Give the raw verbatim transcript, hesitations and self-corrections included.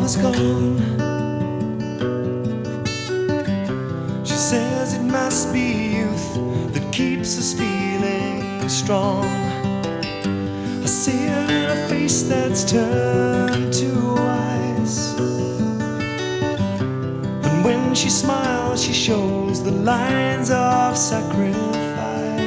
is gone. She says it must be youth that keeps us feeling strong. I see her in a face that's turned to ice, and when she smiles she shows the lines of sacrifice.